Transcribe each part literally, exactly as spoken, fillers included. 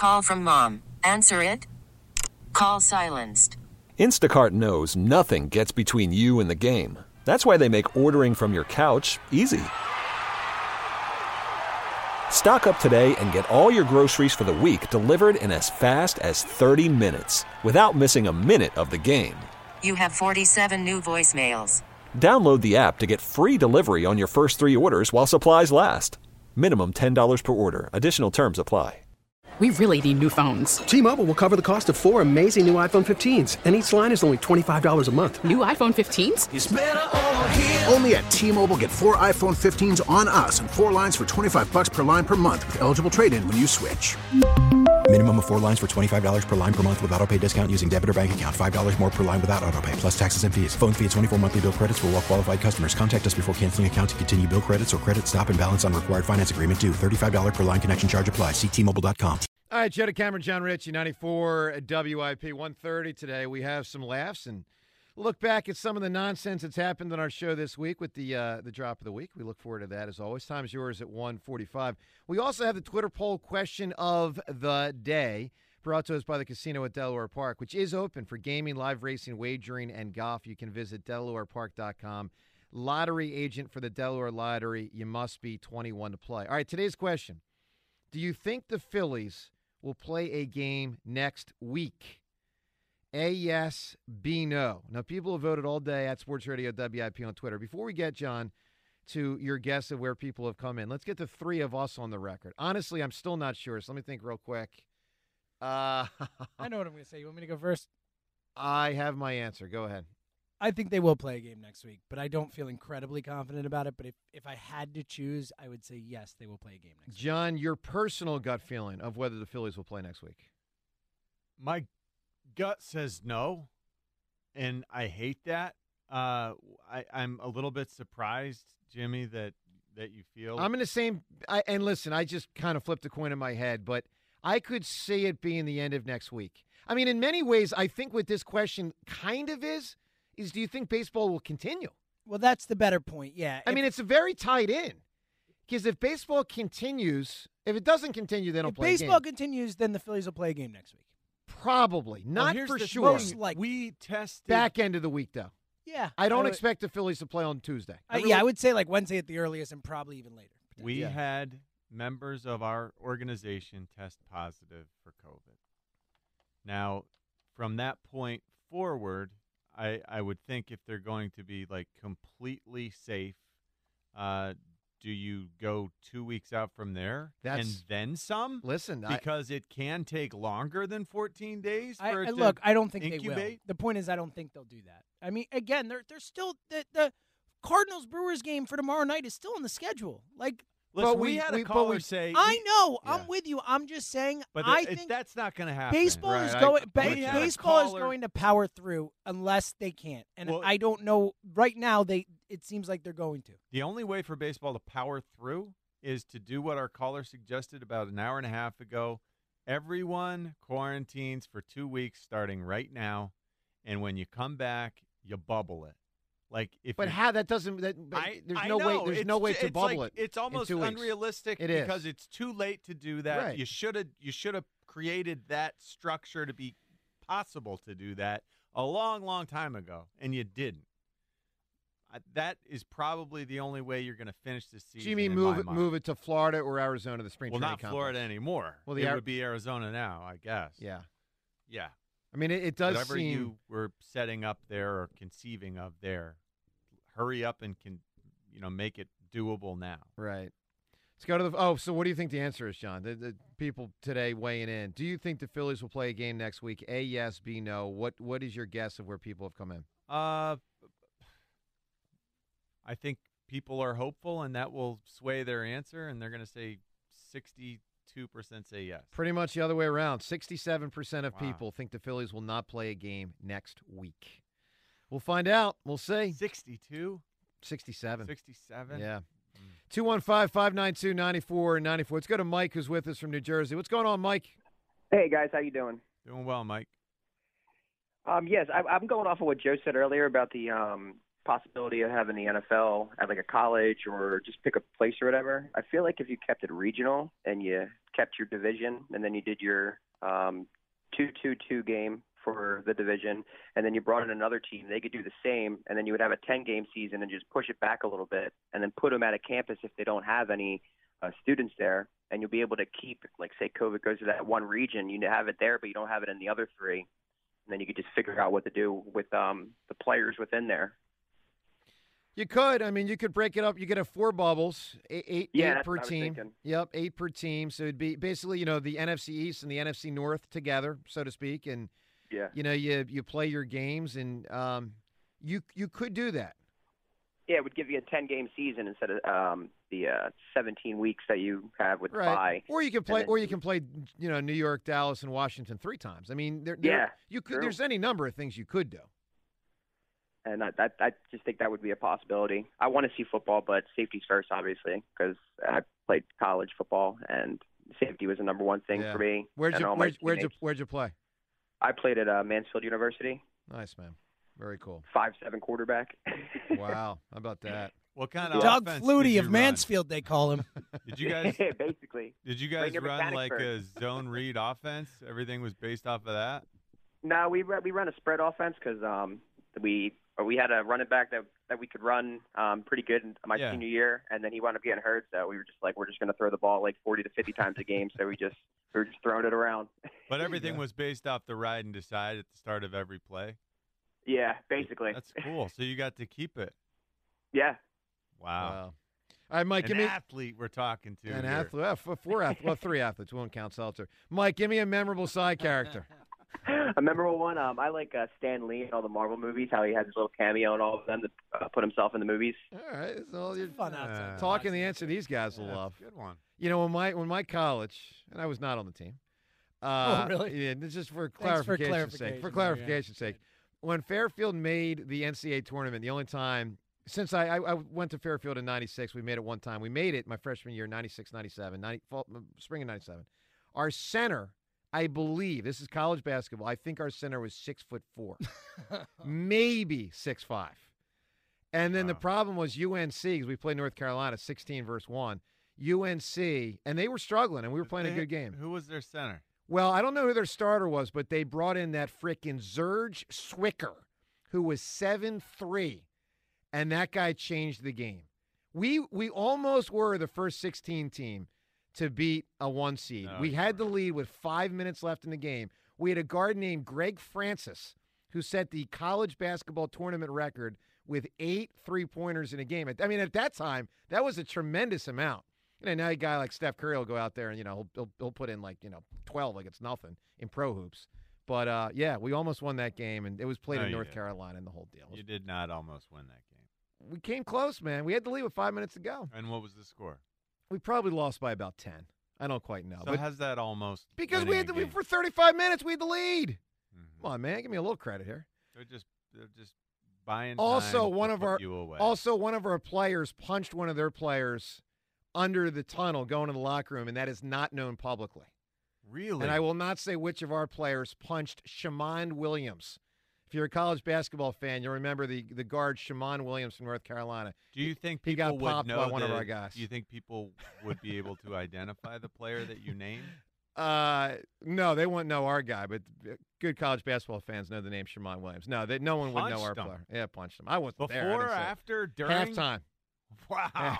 Call from mom. Answer it. Call silenced. Instacart knows nothing gets between you and the game. That's why they make ordering from your couch easy. Stock up today and get all your groceries for the week delivered in as fast as thirty minutes without missing a minute of the game. You have forty-seven new voicemails. Download the app to get free delivery on your first three orders while supplies last. Minimum ten dollars per order. Additional terms apply. We really need new phones. T-Mobile will cover the cost of four amazing new iPhone fifteens, and each line is only twenty-five dollars a month. New iPhone fifteens? It's better over here. Only at T-Mobile, get four iPhone fifteens on us and four lines for twenty-five bucks per line per month with eligible trade-in when you switch. Minimum of four lines for twenty-five dollars per line per month with autopay discount using debit or bank account. five dollars more per line without autopay, plus taxes and fees. Phone fee at twenty-four monthly bill credits for well-qualified customers. Contact us before canceling account to continue bill credits or credit stop and balance on required finance agreement due. thirty-five dollars per line connection charge applies. See T Mobile dot com. All right, Joe Cameron, John Ritchie, ninety-four W I P, one thirty today. We have some laughs and look back at some of the nonsense that's happened on our show this week with the uh, the drop of the week. We look forward to that, as always. Time's yours at one forty-five. We also have the Twitter poll question of the day, brought to us by the Casino at Delaware Park, which is open for gaming, live racing, wagering, and golf. You can visit delaware park dot com. Lottery agent for the Delaware Lottery. You must be twenty-one to play. All right, today's question. Do you think the Phillies will play a game next week? A, yes. B, no. Now, people have voted all day at Sports Radio W I P on Twitter. Before we get, John, to your guess of where people have come in, let's get the three of us on the record. Honestly, I'm still not sure, so let me think real quick. Uh, I know what I'm going to say. You want me to go first? I have my answer. Go ahead. I think they will play a game next week, but I don't feel incredibly confident about it. But if, if I had to choose, I would say yes, they will play a game next week. John, your personal gut feeling of whether the Phillies will play next week? My gut says no, and I hate that. Uh, I, I'm a little bit surprised, Jimmy, that, that you feel. I'm in the same I, – and listen, I just kind of flipped a coin in my head, but I could see it being the end of next week. I mean, in many ways, I think what this question kind of is – is do you think baseball will continue? Well, that's the better point, yeah. I if, mean, it's very tied in. Because if baseball continues, if it doesn't continue, they don't if play a game. If baseball continues, then the Phillies will play a game next week. Probably. Not well, for the sure. Most likely. We tested. Back end of the week, though. Yeah. I don't I would, expect the Phillies to play on Tuesday. I, yeah, I would say like Wednesday at the earliest and probably even later. We yeah. had members of our organization test positive for COVID. Now, from that point forward, I, I would think if they're going to be, like, completely safe, uh, do you go two weeks out from there That's, and then some? Listen. Because I, it can take longer than fourteen days for I, it I, to Look, I don't think incubate? they will. The point is I don't think they'll do that. I mean, again, they're, they're still the, – the Cardinals-Brewers game for tomorrow night is still on the schedule. Like – Listen, but we, we had a we, caller we, say. I we, know. yeah. I'm with you. I'm just saying. But I it, think that's not going to happen. Baseball right, is I, going. Ba- baseball is caller, going to power through unless they can't. And well, I don't know. Right now, they. It seems like they're going to. The only way for baseball to power through is to do what our caller suggested about an hour and a half ago. Everyone quarantines for two weeks starting right now, and when you come back, you bubble it. Like if but you, how that doesn't that, I, there's I no know. way there's it's, no way to it's bubble like, it. It's almost unrealistic it because is. it's too late to do that. Right. You should have you should have created that structure to be possible to do that a long, long time ago, and you didn't. Uh, that is probably the only way you're going to finish this season. Do you mean in move my it mind. move it to Florida or Arizona, the spring Well, training not complex? Florida anymore. Well, the it Ar- would be Arizona now, I guess. Yeah. Yeah. I mean, it, it does Whatever seem you were setting up there or conceiving of there, hurry up and can, you know, make it doable now. right. Let's go to the. Oh, so what do you think the answer is, John? The, the people today weighing in. Do you think the Phillies will play a game next week? A, yes. B, no. What What is your guess of where people have come in? Uh, I think people are hopeful, and that will sway their answer, and they're going to say sixty-two percent say yes. Pretty much the other way around. Sixty-seven percent of Wow. people think the Phillies will not play a game next week. We'll find out. We'll see. sixty-two? Sixty-seven. sixty-seven? Yeah. two one five, five nine two, nine four nine four. Let's go to Mike, who's with us from New Jersey. What's going on, Mike? Hey, guys. How you doing? Doing well, Mike. Um, yes, I, I'm going off of what Joe said earlier about the um, possibility of having the N F L at like a college or just pick a place or whatever. I feel like if you kept it regional and you kept your division and then you did your um, two two two game for the division and then you brought in another team, they could do the same, and then you would have a ten-game season and just push it back a little bit and then put them at a campus if they don't have any uh, students there, and you'll be able to keep, like, say COVID goes to that one region, you have it there but you don't have it in the other three, and then you could just figure out what to do with um, the players within there. You could. I mean, you could break it up. You could have four bubbles, eight, eight, yeah, eight per team. Thinking. Yep, eight per team. So it'd be basically, you know, the N F C East and the N F C North together, so to speak. And, yeah. you know, you you play your games, and um, you you could do that. Yeah, it would give you a ten-game season instead of um, the uh, seventeen weeks that you have with right. bye. Or you can play, then, or you can play, you know, New York, Dallas, and Washington three times. I mean, there, there, yeah, you could. true. There's any number of things you could do. And I, I, I just think that would be a possibility. I want to see football, but safety's first, obviously, because I played college football, and safety was the number one thing Yeah. for me. Where'd and you all my where'd, where'd you teammates. where'd you play? I played at uh, Mansfield University. Nice, man. Very cool. Five seven quarterback. Wow, how about that? What kind of Doug offense Flutie did you of run? Mansfield, they call him. Did you guys Basically. Did you guys Right near run like a Mechanicsburg. zone read offense? Everything was based off of that? No, we we run a spread offense because um, we we had a running back that that we could run um, pretty good in my Yeah. senior year, and then he wound up getting hurt. So we were just like, we're just going to throw the ball like forty to fifty times a game. So we just we were just throwing it around. But everything was based off the ride and decide at the start of every play? Yeah, basically. That's cool. So you got to keep it. Yeah. Wow. Wow. All right, Mike, An give me athlete we're talking to an here. athlete. Well, f- four athletes. Well, three athletes. We won't count Seltzer. Mike, give me a memorable side character. A memorable one. Um, I like uh, Stan Lee in all the Marvel movies. How he has his little cameo in all of them to uh, put himself in the movies. All right, so you're Fun outside. talking the answer these guys will Yeah, love. that's a good one. You know, when my when my college, and I was not on the team. Uh, Oh, really? Yeah, this is for Thanks for clarification's sake. For clarification there, clarification's sake, when Fairfield made the N C double A tournament, the only time since I, I, I went to Fairfield in ninety-six, we made it one time. We made it my freshman year, ninety-six, ninety-seven, ninety, fall, spring of ninety-seven. Our center, I believe, this is college basketball. I think our center was six foot four, maybe six five. And then the Wow. problem was U N C, because we played North Carolina, sixteen versus one. U N C, and they were struggling, and we were playing a They- good game. Who was their center? Well, I don't know who their starter was, but they brought in that frickin' Serge Swicker, who was seven three, and that guy changed the game. We we almost were the first sixteen team to beat a one seed. No, we you had the weren't. lead with five minutes left in the game. We had a guard named Greg Francis, who set the college basketball tournament record with eight three-pointers in a game. I mean, at that time, that was a tremendous amount. You know, now a guy like Steph Curry will go out there and, you know, he'll, he'll, he'll put in like, you know, twelve like it's nothing in pro hoops. But, uh, yeah, we almost won that game, and it was played No, in you North didn't. Carolina and the whole deal. It was- You did not almost win that game. we came close, man. We had the lead with five minutes to go. And what was the score? We probably lost by about ten. I don't quite know. So but how's that almost? because we winning had a the, we, game? for thirty-five minutes, we had the lead. Mhm. Come on, man. Give me a little credit here. They're just they're just buying. Also, time one to of put our you away. also one of our players punched one of their players under the tunnel going to the locker room, and that is not known publicly. really. And I will not say which of our players punched Shaman Williams. If you're a college basketball fan, you'll remember the, the guard Shaman Williams from North Carolina. Do you think he people got would popped know by one of the- our guys? Do you think people would be able to identify the player that you named? Uh, no, they wouldn't know our guy, but good college basketball fans know the name Shaman Williams. No, they, no one would know our Punched him. player. Yeah, punched him. I wasn't Before, there. I didn't see it. after, during? Halftime. Wow.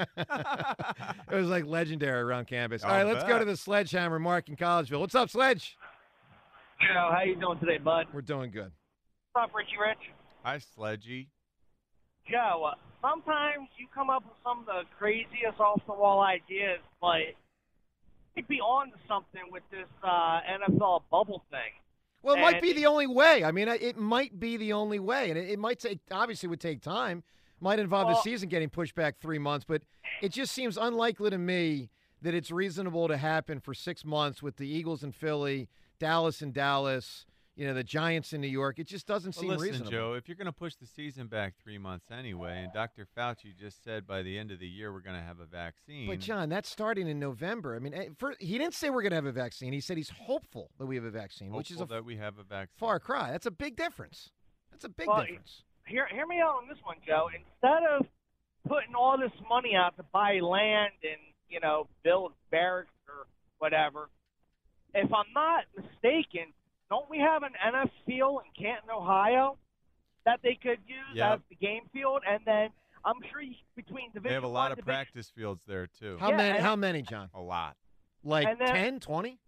It was like legendary around campus. All I'll right, let's go bet. to the Sledgehammer Mark in Collegeville. What's up, Sledge? Joe, how you doing today, bud? We're doing good. What's up, Richie Rich? Hi, Sledgy. Joe, uh, sometimes you come up with some of the craziest off-the-wall ideas, but you'd be on to something with this uh, N F L bubble thing. Well, it might And- be the only way. I mean, it might be the only way, and it, it might take. Obviously, would take time. Might involve the Well- season getting pushed back three months, but it just seems unlikely to me that it's reasonable to happen for six months with the Eagles in Philly, Dallas in Dallas, you know, the Giants in New York. It just doesn't Well, seem listen, reasonable. Joe, if you're going to push the season back three months anyway, and Doctor Fauci just said by the end of the year we're going to have a vaccine. But John, that's starting in November. I mean, eh, for, he didn't say we're going to have a vaccine. He said he's hopeful that we have a vaccine, which is a hopeful that we have a vaccine. far cry. That's a big difference. That's a big Well, difference. hear hear me out on this one, Joe. Instead of putting all this money out to buy land and, you know, build barracks or whatever, if I'm not mistaken, don't we have an N F field in Canton, Ohio, that they could use Yep. as the game field? And then I'm sure you, between Division They have a lot one, of Division, practice fields there too. How Yeah, many? and- How many, John? A lot. Like And then- ten, twenty?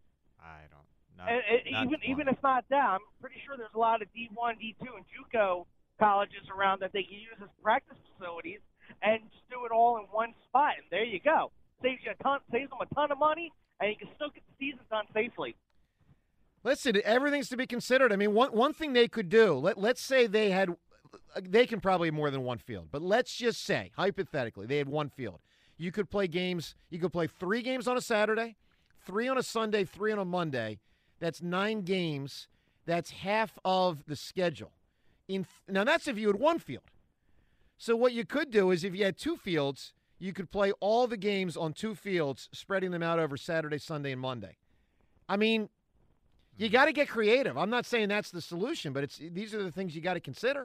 I don't. Not, And it, not even twenty. even if not that, I'm pretty sure there's a lot of D one, D two, and JUCO colleges around that they can use as practice facilities and just do it all in one spot. And there you go. Saves you a ton, saves them a ton of money, and you can still get the season done safely. Listen, everything's to be considered. I mean, one one thing they could do. Let let's say they had, they can probably have more than one field, but let's just say hypothetically they had one field. You could play games. You could play three games on a Saturday, three on a Sunday, three on a Monday. That's nine games. That's half of the schedule. In now, that's if you had one field. So what you could do is if you had two fields, you could play all the games on two fields, spreading them out over Saturday, Sunday, and Monday. I mean, you got to get creative. I'm not saying that's the solution, but it's these are the things you got to consider.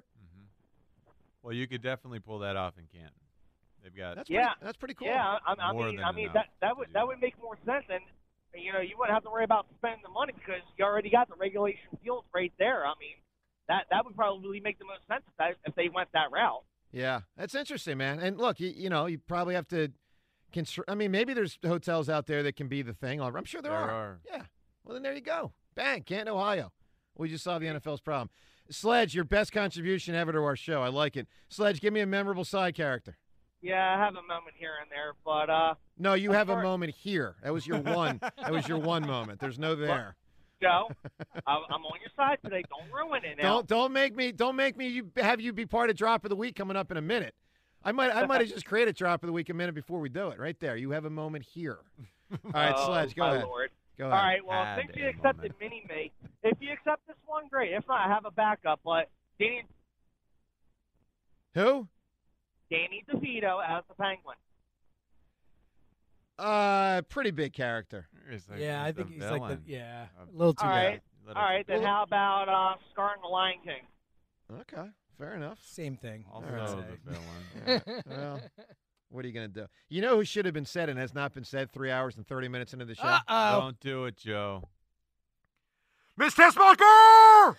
Well, you could definitely pull that off in Canton. They've got That's Yeah, pretty, that's pretty cool. Yeah, I, I More mean, than I mean enough that that to would do that that. would make more sense, and you know, you wouldn't have to worry about spending the money because you already got the regulation fields right there. I mean, that that would probably make the most sense if, that, if they went that route. Yeah, that's interesting, man. And look, you, you know, you probably have to. Constr- I mean, maybe there's hotels out there that can be the thing. I'm sure there, There are. are. Yeah. Well, then there you go. Bang, Canton, Ohio. We just solved the N F L's problem. Sledge, your best contribution ever to our show. I like it. Sledge, give me a memorable side character. Yeah, I have a moment here and there, but uh, No, you As have a far- moment here. That was your one. That was your one moment. There's no there. Joe, I'm I'm on your side today. Don't ruin it now. Don't don't make me don't make me you, have you be part of drop of the week coming up in a minute. I might I might have just created drop of the week a minute before we do it. Right there. You have a moment here. All right, Oh, Sledge, go my ahead. Lord. Go All ahead. right, well, Had since you a accepted moment. Mini Me, if you accept this one, great. If not, I have a backup. But Danny Who? Danny DeVito as the Penguin. Uh, pretty big character. He's like- yeah, I he's the think he's like the villain yeah, of- a little too All bad. right, Little all right. Then Well- how about uh, Scar and the Lion King? Okay, fair enough. Same thing. Also I would the say. villain. Yeah, well, what are you going to do? You know who should have been said and has not been said three hours and thirty minutes into the show? Uh-oh. Don't do it, Joe. Miss Tessmacher!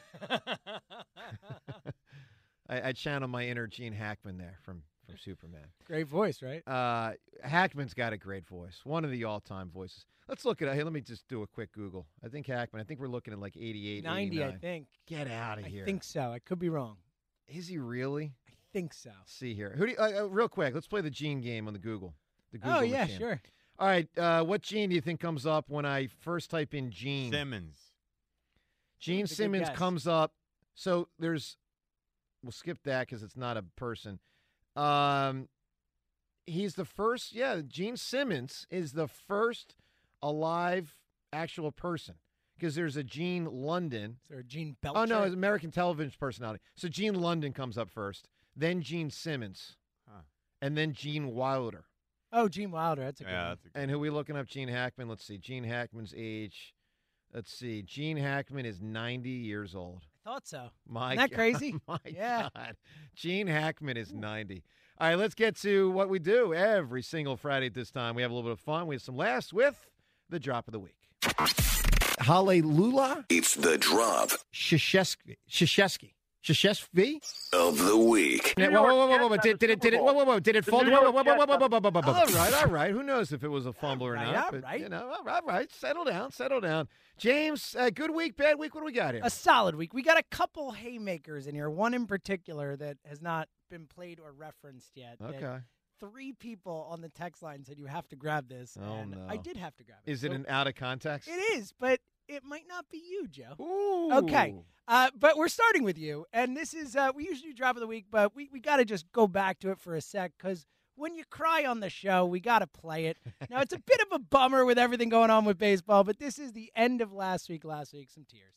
I, I channel my inner Gene Hackman there from, from Superman. Great voice, right? Uh, Hackman's got a great voice, one of the all-time voices. Let's look at it. Hey, let me just do a quick Google. I think Hackman, I think we're looking at like eighty-eight, ninety, I eighty-nine. think. Get out of I here. think so. I could be wrong. Is he really? I think so. Let's see here. Who do you, uh, uh, real quick, let's play the Gene game on the Google. The Google Oh yeah, machine. sure. All right, uh, what Gene do you think comes up when I first type in Gene? Simmons. Gene Simmons, a good Simmons guess. comes up. So there's, we'll skip that because it's not a person. Um, he's the first. Yeah, Gene Simmons is the first alive actual person because there's a Gene London. Is there a Gene Belcher? Oh no, it's American television personality. So Gene London comes up first, then Gene Simmons, Huh. and then Gene Wilder. Oh, Gene Wilder. That's a good Yeah, one. that's a good And who we looking up? Gene Hackman. Let's see. Gene Hackman's age. Let's see. Gene Hackman is ninety years old. I thought so. My Isn't that God. crazy? My Yeah. God. Gene Hackman is ninety. All right, let's get to what we do every single Friday at this time. We have a little bit of fun. We have some laughs with the drop of the week. Hallelujah. It's the drop Shashesky. Shashesky. Shashesky? of the week. Whoa, whoa, whoa, whoa, whoa. Did, did it, did it, whoa, whoa, whoa. Did it fall? Whoa, whoa, whoa, whoa, whoa, whoa, whoa, whoa, whoa. All right, all right. Who knows if it was a fumble or right, not? all but, right. You know, all right, all right. Settle down, settle down. James, uh, good week, bad week? What do we got here? A solid week. We got a couple haymakers in here. One in particular that has not been played or referenced yet. that Okay. Three people on the text line said you have to grab this. Oh, and no. I did have to grab it. Is it So an out of context? It is, but it might not be you, Joe. Ooh. Okay. Uh, but we're starting with you. And this is, uh, we usually do drop of the week, but we, we got to just go back to it for a sec because when you cry on the show, we got to play it. Now, it's a bit of a bummer with everything going on with baseball, but this is the end of last week. Last week, some tears.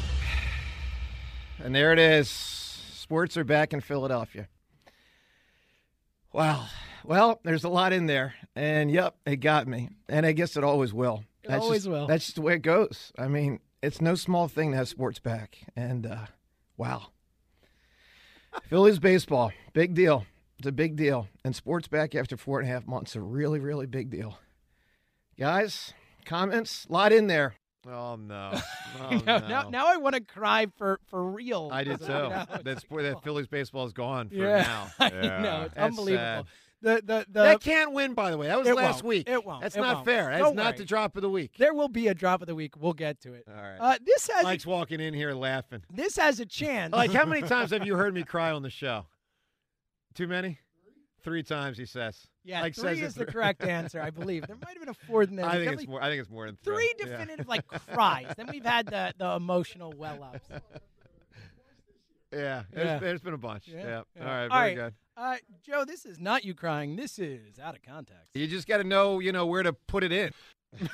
And there it is. Sports are back in Philadelphia. Wow. Well, there's a lot in there. And, yep, it got me. And I guess it always will. It That's always just, will. That's just the way it goes. I mean, it's no small thing to have sports back. And, uh, wow. Phillies baseball, big deal. It's a big deal. And sports back after four and a half months, a really, really big deal. Guys, comments, a lot in there. Oh, no. Oh, no, no. Now, now I want to cry for, for real. I did too. That's where that Phillies baseball is gone for yeah, now. I Yeah. know. It's That's unbelievable. sad. The, the, the, that can't win, by the way. That was it last won't. week. It won't. That's It not won't. fair. That's Don't not worry. the drop of the week. There will be a drop of the week. We'll get to it. All right. Uh, this has Mike's walking in here laughing. this has a chance. Like, how many times have you heard me cry on the show? Too many? Three times, he says. Yeah, like, three says is it- the correct answer, I believe. There might have been a fourth in there. I think Definitely it's more. I think it's more than three. Three Yeah. definitive like cries. Then we've had the, the emotional well ups. Yeah, Yeah. There's, there's been a bunch. Yeah. Yeah. All Yeah. right, All very right. good. Uh, Joe, this is not you crying. This is out of context. You just got to know, you know, where to put it in.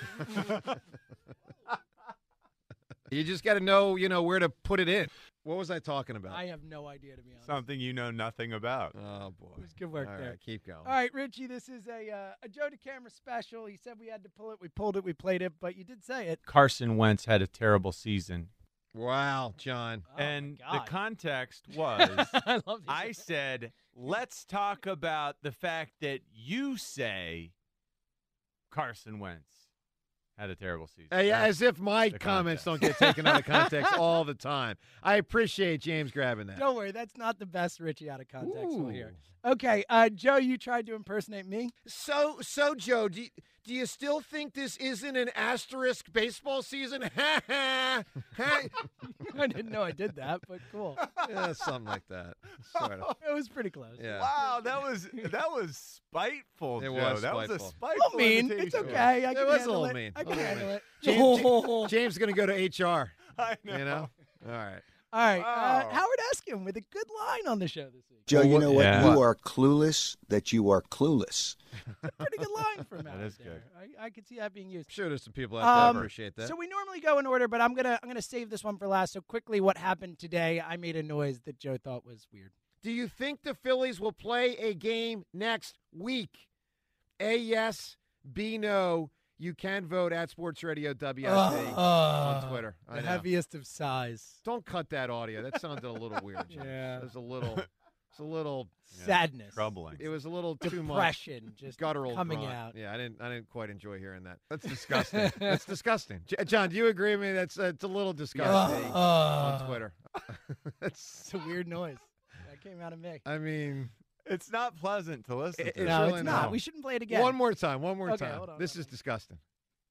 You just got to know, you know, where to put it in. What was I talking about? I have no idea, to be honest. Something you know nothing about. Oh boy, It was good work All there. right, keep going. All right, Richie, this is a uh, a Joe to camera special. He said we had to pull it. We pulled it. We played it, but you did say it. Carson Wentz had a terrible season. Wow, John. Oh, and my the God. context was I love these. I said, let's talk about the fact that you say Carson Wentz had a terrible season. Hey, That's as if my the comments context. don't get taken out of context all the time. I appreciate James grabbing that. Don't worry, that's not the best Richie out of context we'll hear. Ooh. Okay, uh, Joe, you tried to impersonate me. So, so Joe, do you, do you still think this isn't an asterisk baseball season? Ha ha. I didn't know I did that, but cool. Yeah, something like that. Sort of. It was pretty close. Yeah. Wow, that was that was spiteful, It Joe. was that was a spiteful. spiteful Oh, mean. invitation. It's okay. I It can was a handle little it. mean. I A can little handle mean. it. James, Ja- James is going to go to H R. I know. You know? All right. All right, uh, Wow. Howard Eskin with a good line on the show this week. Joe, you know what? Yeah. You are clueless that you are clueless. Pretty good line from That Howard is there. good. I, I could see that being used. I'm sure there's some people out there Um, that appreciate that. So we normally go in order, but I'm gonna I'm gonna save this one for last. So quickly, what happened today? I made a noise that Joe thought was weird. Do you think the Phillies will play a game next week? A, yes. B, no. You can vote at Sports Radio W I P Uh, on Twitter. I The know. heaviest of sighs. Don't cut that audio. That sounded a little weird. James. Yeah. It was a little. It's a little. Sadness. Troubling. It was a little too much. Depression just Guttural coming grunt. out. Yeah, I didn't. I didn't quite enjoy hearing that. That's disgusting. That's disgusting. J- John, do you agree with me? That's uh, it's a little disgusting Uh, on Twitter. That's. It's a weird noise. That came out of me. I mean, It's not pleasant to listen It- to. it's no, really it's not. not. We shouldn't play it again. one more time. One more Okay, time. hold on, this hold is on. disgusting.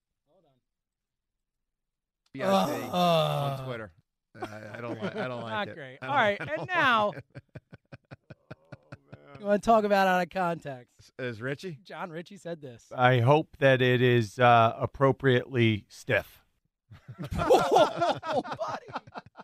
Uh, on uh, Twitter. I, I don't like. I don't like Not it. great. I All don't- right, I and don't now like it. you want to talk about out of context? Is Richie? John Ritchie said this. I hope that it is uh, appropriately stiff. Oh, buddy.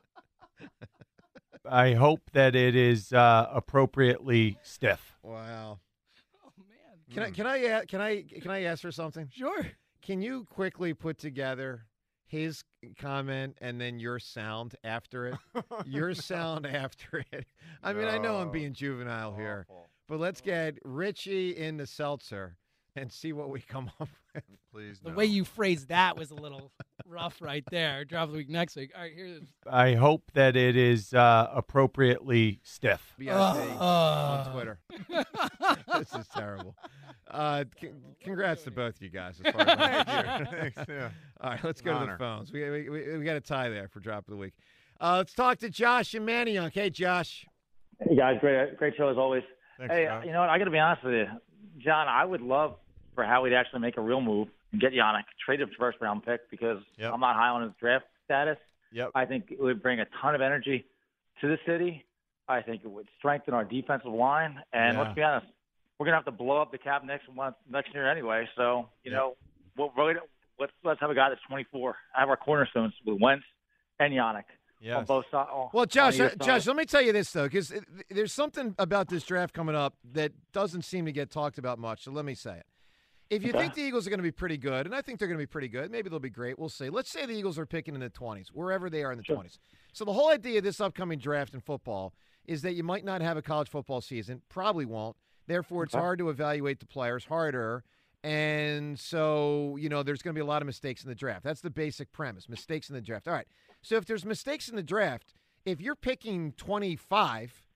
I hope that it is uh, appropriately stiff. Wow. Oh man. Can I? Can I? a- Can I? Can I ask for something? Sure. Can you quickly put together his comment and then your sound after it? Your sound after it. I mean, I know I'm No. being juvenile here, but let's get Richie in the seltzer and see what we come up with. Please, The way you phrased that was a little rough right there. Drop of the week next week. All right, here's I hope that it is uh, appropriately stiff. B I P Uh, on Twitter. This is terrible. Uh, c- congrats to both you guys. As far as I'm concerned. Thanks, yeah. All right, let's go to Honor. the phones. We we, we, we got a tie there for drop of the week. Uh, let's talk to Josh and Manayunk. Hey, Josh. Hey guys, great great show as always. Thanks, hey, Josh. you know what? I got to be honest with you, John. I would love for Howie to actually make a real move and get Yannick, trade him first round pick because Yep. I'm not high on his draft status. Yep. I think it would bring a ton of energy to the city. I think it would strengthen our defensive line. And Yeah. let's be honest, we're gonna have to blow up the cap next month, next year anyway. So you Yep. know, we'll, we're gonna, let's let's have a guy that's twenty-four. I have our cornerstones with Wentz and Yannick Yes. on both sides. Well, Josh, on uh, either Josh, side. let me tell you this though, because there's something about this draft coming up that doesn't seem to get talked about much. So let me say it. If you Okay. think the Eagles are going to be pretty good, and I think they're going to be pretty good, maybe they'll be great. We'll see. Let's say the Eagles are picking in the twenties, wherever they are in the Sure. twenties. So the whole idea of this upcoming draft in football is that you might not have a college football season, probably won't. Therefore, it's Okay. hard to evaluate the players, harder. And so, you know, there's going to be a lot of mistakes in the draft. That's the basic premise, mistakes in the draft. All right. So if there's mistakes in the draft, if you're picking twenty-five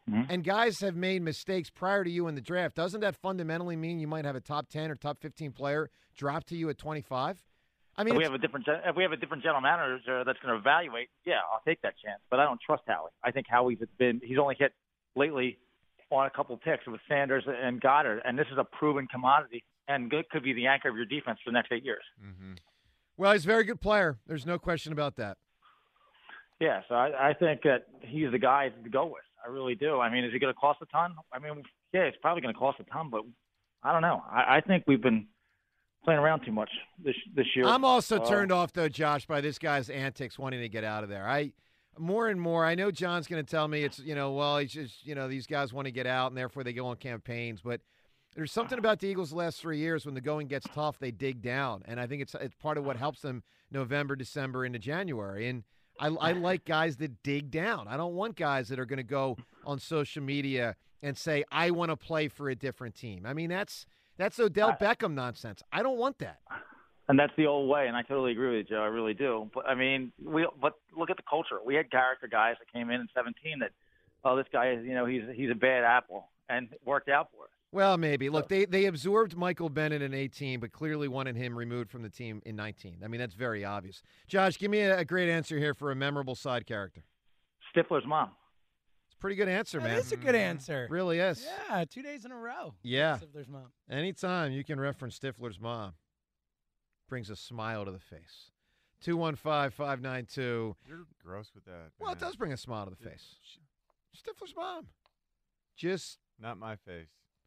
mm-hmm. and guys have made mistakes prior to you in the draft, doesn't that fundamentally mean you might have a top ten or top fifteen player drop to you at twenty-five? I mean, if we have a different if we have a different general manager that's going to evaluate, yeah, I'll take that chance. But I don't trust Howie. I think Howie's been he's only hit lately on a couple picks with Sanders and Goddard, and this is a proven commodity, and it could be the anchor of your defense for the next eight years. Mm-hmm. Well, he's a very good player. There's no question about that. Yeah, so I, I think that he's the guy to go with. I really do. I mean, is he going to cost a ton? I mean, yeah, it's probably going to cost a ton, but I don't know. I, I think we've been playing around too much this this year. I'm also uh, turned off, though, Josh, by this guy's antics wanting to get out of there. I more and more, I know John's going to tell me it's, you know, well, he's just, you know, these guys want to get out, and therefore they go on campaigns. But there's something about the Eagles the last three years when the going gets tough, they dig down. And I think it's it's part of what helps them November, December, into January. And I, I like guys that dig down. I don't want guys that are going to go on social media and say, I want to play for a different team. I mean, that's that's Odell Beckham nonsense. I don't want that. And that's the old way, and I totally agree with you, Joe. I really do. But, I mean, we but look at the culture. We had character guys that came in in seventeen that, oh, this guy is, you know, he's he's a bad apple, and it worked out for us. Well, maybe. Look, they, they absorbed Michael Bennett in eighteen, but clearly wanted him removed from the team in nineteen. I mean, that's very obvious. Josh, give me a, a great answer here for a memorable side character. Stifler's mom. It's a pretty good answer, that man. That is a good answer. It really is. Yeah, two days in a row. Yeah. Stifler's mom. Anytime you can reference Stifler's mom, brings a smile to the face. two one five, five nine two. You're gross with that. Well, man. it does bring a smile to the face. Stifler's mom. Just. Not my face.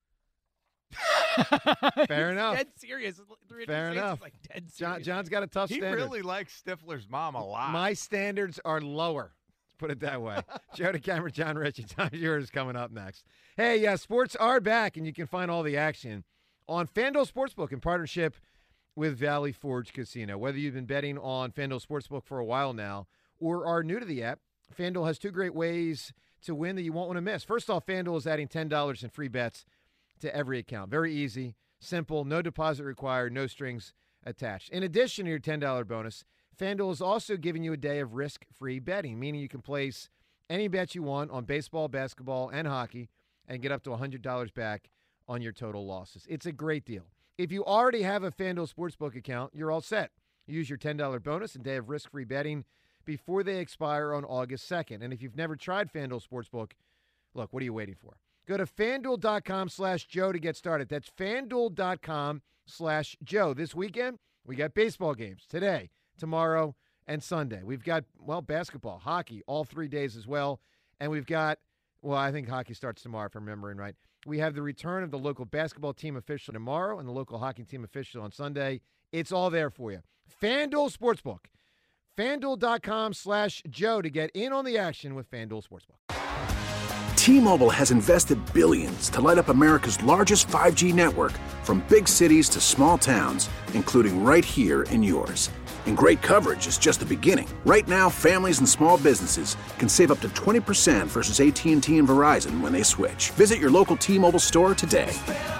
Fair enough. Dead serious. Fair enough. Like dead serious. John, John's got a tough he standard. He really likes Stifler's mom a lot. My standards are lower. Let's put it that way. Joe DeCamera, John Ritchie. Time yours coming up next. Hey, yeah, sports are back, and you can find all the action on FanDuel Sportsbook in partnership with Valley Forge Casino. Whether you've been betting on FanDuel Sportsbook for a while now or are new to the app, FanDuel has two great ways to win that you won't want to miss. First off, FanDuel is adding ten dollars in free bets to every account. Very easy, simple, no deposit required, no strings attached. In addition to your ten dollars bonus, FanDuel is also giving you a day of risk-free betting, meaning you can place any bet you want on baseball, basketball, and hockey and get up to one hundred dollars back on your total losses. It's a great deal. If you already have a FanDuel Sportsbook account, you're all set. Use your ten dollars bonus and day of risk-free betting before they expire on August second. And if you've never tried FanDuel Sportsbook, look, what are you waiting for? Go to FanDuel.com slash Joe to get started. That's FanDuel.com slash Joe. This weekend, we got baseball games today, tomorrow, and Sunday. We've got, well, basketball, hockey, all three days as well. And we've got, well, I think hockey starts tomorrow, if I'm remembering right. We have the return of the local basketball team official tomorrow and the local hockey team official on Sunday. It's all there for you. FanDuel Sportsbook. FanDuel.com slash Joe to get in on the action with FanDuel Sportsbook. T-Mobile has invested billions to light up America's largest five G network, from big cities to small towns, including right here in yours. And great coverage is just the beginning. Right now, families and small businesses can save up to twenty percent versus A T and T and Verizon when they switch. Visit your local T-Mobile store today.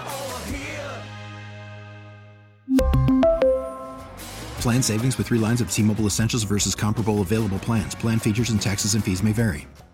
Plan savings with three lines of T-Mobile Essentials versus comparable available plans. Plan features and taxes and fees may vary.